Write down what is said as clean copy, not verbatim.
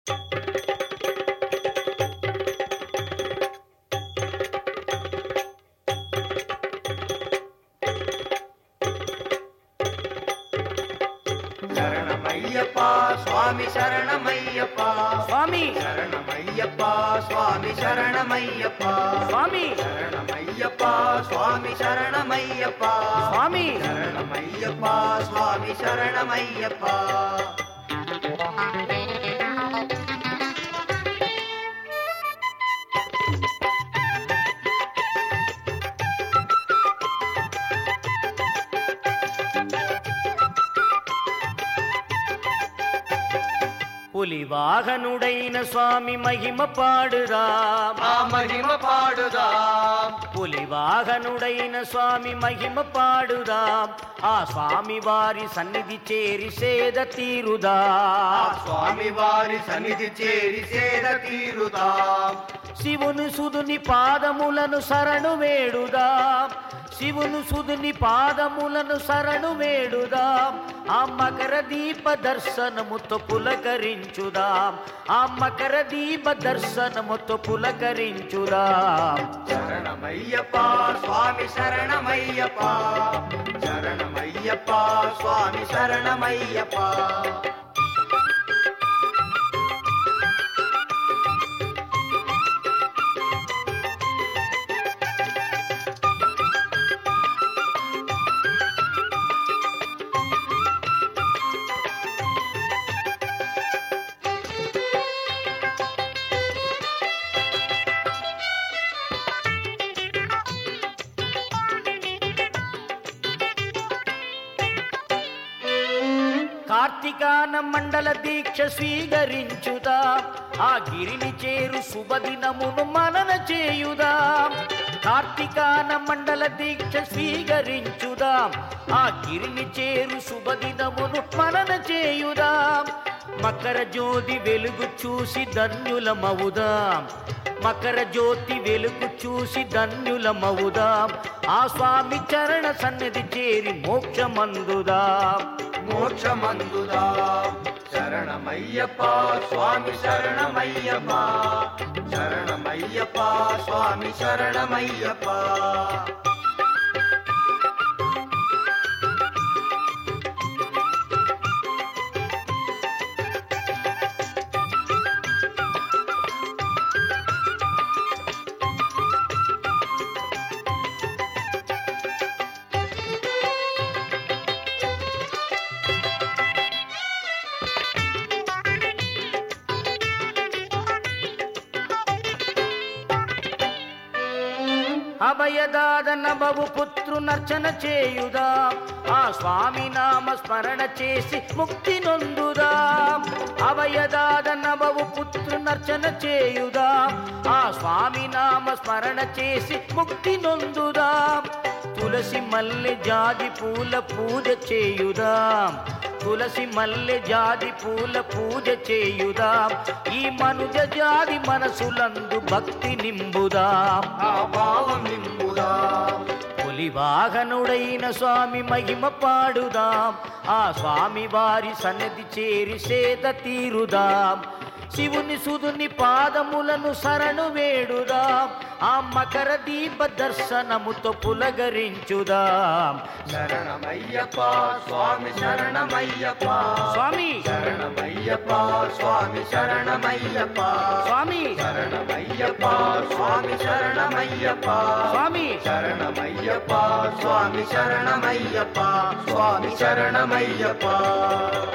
శరణమయ్యప్ప స్వామి శరణమయ్యప్ప స్వామి శరణమయ్యప్ప స్వామి శరణమయ్యప్ప స్వామి శరణమయ్యప్ప స్వామి శరణమయ్యప్ప స్వామి శరణమయ్యప్ప స్వామి శరణమయ్యప్ప. పులివాహనుడైన స్వామి మహిమ పాడుదాం, ఆ మహిమ పాడుదాం. పులివాహనుడైన స్వామి మహిమ పాడుదాం, ఆ స్వామి వారి సన్నిధి చేరి సేద తీరుదాం, స్వామి వారి సన్నిధి చేరి సేద తీరుదాం. శివుని సుదుని పాదములను శరణు వేడుదాం, శివుని సుదుని పాదములను శరణు వేడుదాం, ఆ మకర దీప దర్శనముతో పులకరించుదాం, ఆ మకర దీప దర్శనముతో పులకరించుదాం. శరణమయ్యప్ప స్వామి శరణమయ్యప్ప శరణమయ్యప్ప స్వామి శరణమయ్యప్ప. కార్తీకాన మండల దీక్ష స్వీకరించుదాం, ఆ గిరిని చేరు శుభదినమును మనన చేయుదాం, కార్తీకాన మండల దీక్ష స్వీకరించుదాం, ఆ గిరిని చేరు శుభదినమును మనన చేయుదాం. మకర జ్యోతి వెలుగు చూసి ధన్యులమవుదాం, మకర జ్యోతి వెలుగు చూసి ధన్యులమవుదాం, ఆ స్వామి చరణ సన్నిధి చేరి మోక్షమందుదాం, మోక్షమందుదాం. శరణమయ్యప్ప స్వామి శరణమయ్యప్ప శరణమయ్యప్ప స్వామి శరణమయ్యప్ప. అభయదాద నభవు పుత్రు నర్చన చేయుదాం, ఆ స్వామి నామ స్మరణ చేసి ముక్తి నొందుదాం, అభయదాద నభవు పుత్రు నర్చన చేయుదాం, ఆ స్వామి నామ స్మరణ చేసి ముక్తి నొందుదాం. తులసి మల్లె జాజి పూల పూజ చేయుదాం, తులసి మల్లె జాతి పూల పూజ చేయుదాం, ఈ మనుజ జాతి మనసులందు భక్తి నింబుదాం, ఆ భావం నింపుదాం. పులివాహనుడైన స్వామి మహిమ పాడుదాం, ఆ స్వామి వారి సన్నిధి చేరి సేద తీరుదాం, శివుని సుదుని పాదములను శరణు వేడుదాం, ఆ మకర దీప దర్శనముతో పులకరించుదాం. శరణమయ్యప్ప స్వామి శరణమయ్యప్ప స్వామి శరణమయ్యప్ప స్వామి శరణమయ్యప్ప స్వామి శరణమయ్యప్ప స్వామి శరణమయ్యప్ప స్వామి శరణమయ్యప్ప స్వామి శరణమయ్యప్ప స్వామి శరణమయ్యప్ప.